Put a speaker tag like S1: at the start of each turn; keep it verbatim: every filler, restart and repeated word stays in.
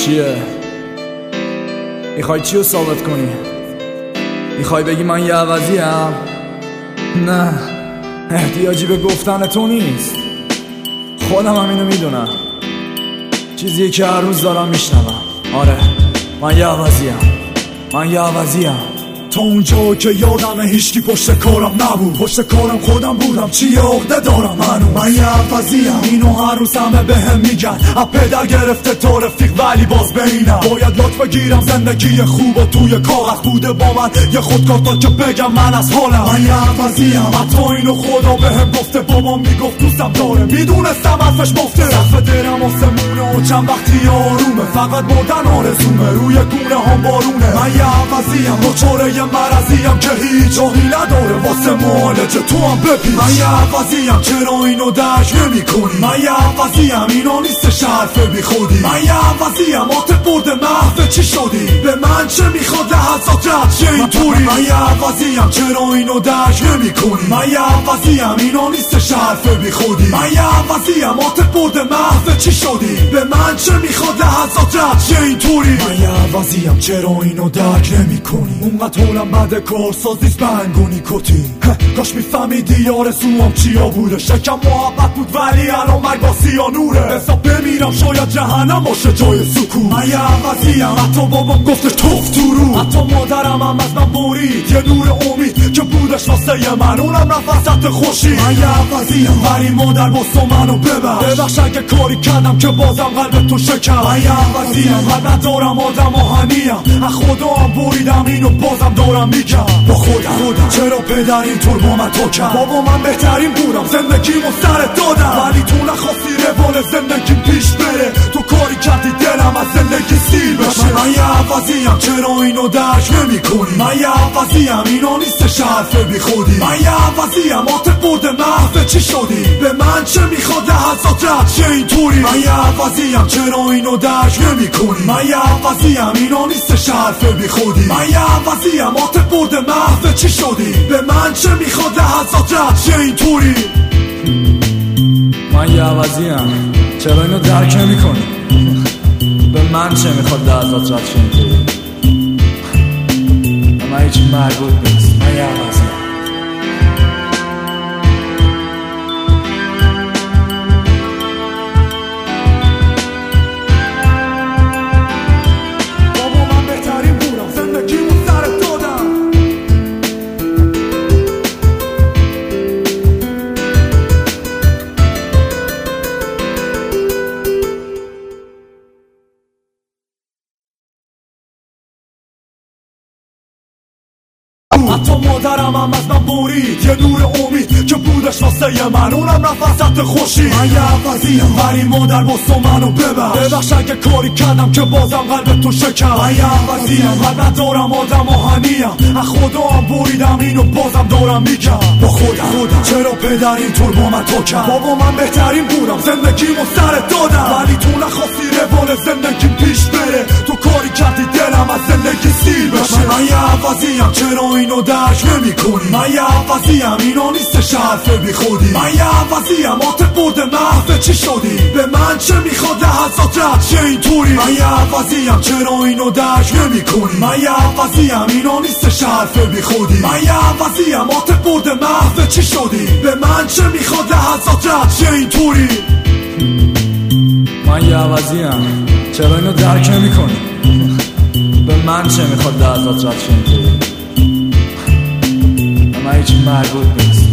S1: چیه؟ میخوای چی رو ثابت کنی؟ میخوای بگی من یه عوضی هم؟ نه، احتیاجی به گفتن تو نیست، خودم هم اینو میدونم، چیزیه که هر روز دارم میشنوم. آره من یه عوضی هم، من یه عوضی هم.
S2: تا اونجا که یادمه هیچکی پشت کارم نبود، پشت کارم خودم بودم، چیه عقده دارم هنوز. من یه عوضیم، اینو هر روز همه بهم میگن، از پدر گرفته تا رفیق ولی باز بینم. باید لطف بگیرم، زندگی خوب و توی کاغذ بوده با من، یه خودکار تا که بگم من از حالم. من یه عوضیم، حتی اینو خدا بهم گفته، بابام میگفت دوستم داره، میدونستم حرفش مفته. سقف درم آسمونه و چند وقتی آرومه، فقط مردن آرزومه، روی گونه هم بارونه. من یه عوضیم، دوچاره مرضیم که هیچ راهی نداره واسه معالجه، تو هم ببین. من یه عوضیم، چرا اینو درک نمی کنی؟ من یه عوضیم، اینا نیستش حرف بی خودی. من یه عوضیم، آتت برده محو چی شدی؟ به من چه میخواد لحظات رد چه اینطوری؟ من یه عوضیم، چرا اینو درک نمی کنی؟ من یه عوضیم، اینا نیستش حرف بی خودی. من یه عوضیم، آتت برده محو چی شدی؟ به من چه میخواد لحظات رد چه اینطوری؟ من یه عوضیم، چرا اینو درک نمی کنی؟ اونقدر حولم بعد کارساز نیست بنگونی کتی. کاش میفهمیدی آرزوام چیا بوده، شکم محبت بود ولی الان مرگ با سیانوره. حساب بمیرم شاید جهنم باشه جای سکون. من یه عوضیم، حتی بابام گفتش توف تو رو، حتی مادرم هم از من برید یه نور امید که بودش واسه من، اونم رفت وسط خوشی. من یه عوضیم، ولی مادر باسو منو ببخش، ببخش اگه کاری کردم که بازم قلب تو شکم. من یه عوضیم، قلب ندارم آدم آهنیم، از خدا هم بریدم اینو بازم دارم میگم با خودم. خودم چرا پدر اینطور با من تو کرد؟ بابا من بهترین بودم، زندگیمو سرت دادم، ولی تو نخواستی روال زندگیم پیش بره، تو کاری کردی دلم از زندگی سیر بشه. من یه عوضیم، چرا اینو درک نمی کنی؟ من یه عوضیم، اینا نیستش حرف بی خودی. من یه عوضیم، آتت برده محو چی شدی؟ به من چه میخواد لحظات رد چه اینطوری؟ من یه عوضیم، چرا اینو درک نمی کنی؟ من یه عوضیم، اینا نیستش حرف بی خودی. من یه عوضیم، آتت برده محو چی شدی؟ به من چه میخواد لحظات رد چه اینطوری؟
S1: من یه عوضیم، چرا اینو درک نمی کنی؟ به من چه میخواد لحظات رد چه اینطوری؟ من هیچی مربوط نیست، من یه عوضیم.
S2: حتی مادرم هم از من برید یه نور امید که بودش واسه من، اونم رفت وسط خوشی. من یه عوضیم، ولی مادر باسو منو ببخش، ببخش اگه کاری کردم که بازم قلب تو شکم. من یه عوضیم، قلب ندارم آدم آهنیم، از خدا هم بریدم اینو بازم دارم میگم با خودم. خودم چرا پدر اینطور با من تو کرد؟ بابا من بهترین بودم، زندگیمو سرت دادم، ولی تو نخواستی روال زندگیم پیش بره، تو کاری کردی دلم از زندگی سیر بشه. من یه عوضیم، چرا اینو درک نمی کنی؟ من یه عوضیم، اینا نیستش حرف بی خودی. من یه عوضیم، آتت برده محو چی شدی؟ به من چه میخواد لحظات رد چه اینطوری؟ من یه عوضیم، چرا اینو درک نمی کنی؟ من یه عوضیم، اینا نیستش حرف بی خودی. من یه عوضیم، آتت برده محو چی شدی؟ به من چه میخواد لحظات رد چه اینطوری؟
S1: من یه عوضیم، چرا اینو درک نمی کنی؟ به من چه میخواد لحظات رد چه اینطوری؟ من هیچی مربوط نیست.